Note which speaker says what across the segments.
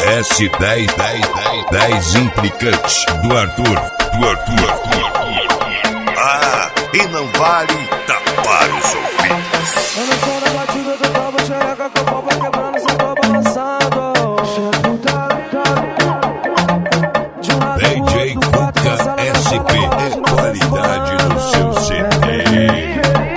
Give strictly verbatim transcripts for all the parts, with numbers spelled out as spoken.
Speaker 1: S dez, dez, dez, dez implicantes do Arthur, do Arthur, Arthur. Ah, e não vale tapar os ouvidos.
Speaker 2: Eu não sou da batida do tobo, xereca com o pau vai quebrando, só tô balançando.
Speaker 1: D J Cuca S P é qualidade no seu C D.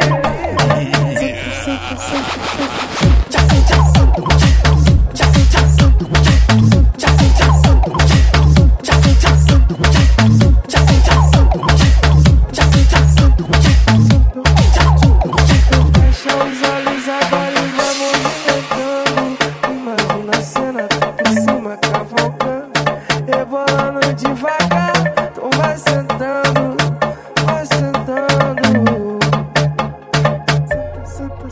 Speaker 2: Rebolando devagar, então vai sentando, vai sentando. Senta,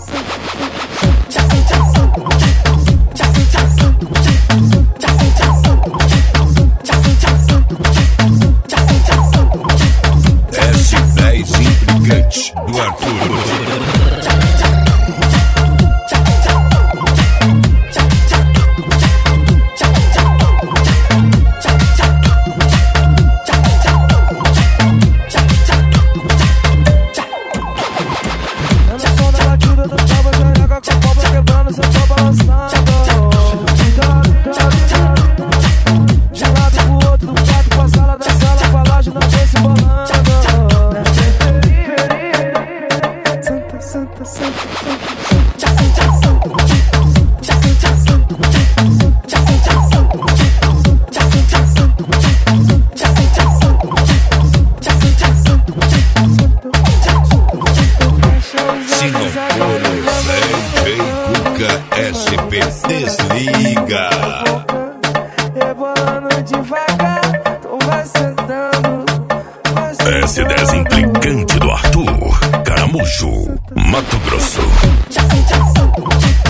Speaker 1: S dez implicantes do Arthur. S P desliga.
Speaker 2: Rebolando devagar, então vai sentando, vai sentando.
Speaker 1: S dez implicante do Arthur, Caramujo, Mato Grosso.